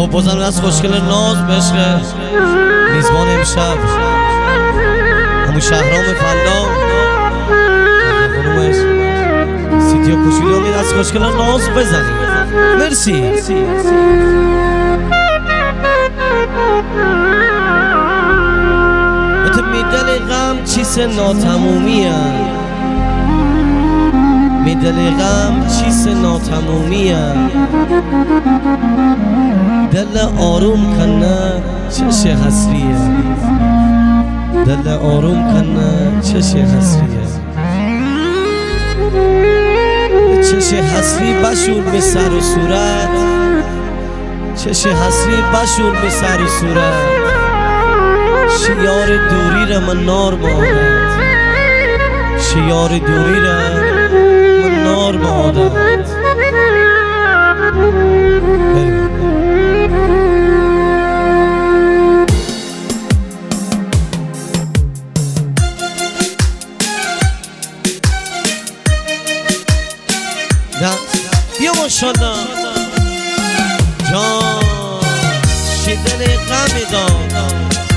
خب بازم از خوشگل ناز بشقه میزبان امشب همون شهرام فلا خانومش سیتیا کوچولو مید از خوشگل ناز بزنی. مرسی. بته میدل غم چیز ناتمومیه، میدل غم چیز ناتمومیه، دل آروم کنه چش حسریه، دل آروم کنه چش حسریه، چش حسری بشور به سر و صورت، چش حسری بشور به سر و صورت، شیار دوری را من نار بادت، شیار دوری را من نار بادت. بیا ماشالله جان شدن غم داد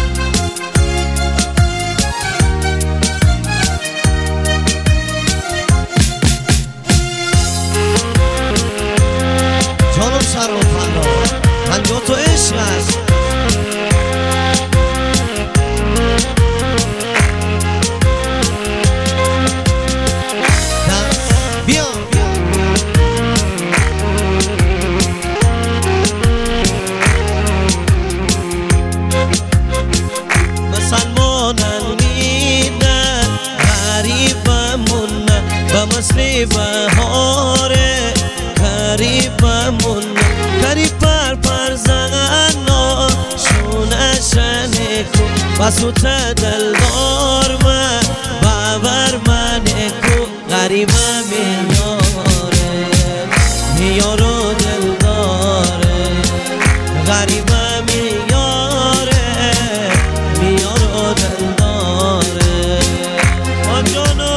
جانم سر و فلا پنجاه تو عشق است. بیا مثل بهاره قریبمون قریب پر زغنا شونه شنه کو بسوت دلدار من باور منه کو قریبم میاره میارو دلداره قریبم میاره میارو دلداره آجانو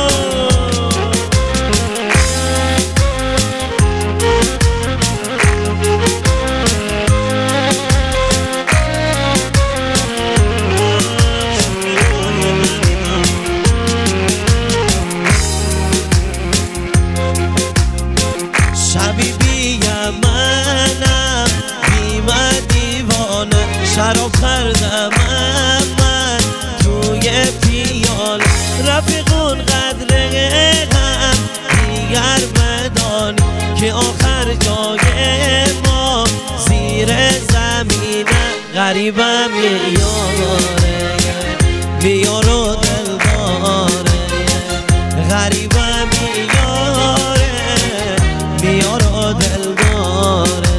شراب خردم من توی پیال رفیقون قدر هم دیگر بدانی که آخر جای ما زیر زمینه غریبم میاره میارو دلداره غریبم میاره میارو دلداره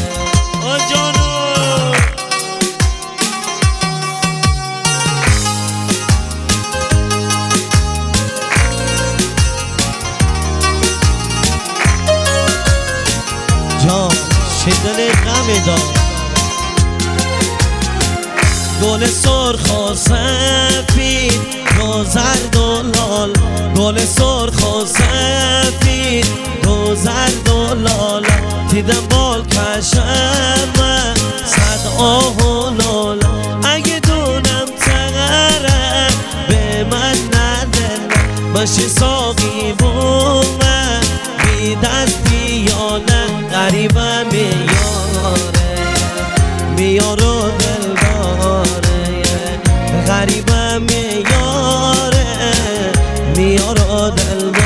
شدن غم داد گل سرخ و سفید دو زرد و لال گل سرخ و سفید دو زرد و لال دیدم بال کشم من صد آه و لال اگه دونم تغره به من ندن باشی ساقی بومن بی دست بیانه غریبم میاره میارو دلداره غریبم میاره میارو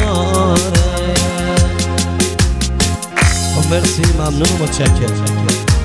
دلداره. مرسی ممنون متشکرم.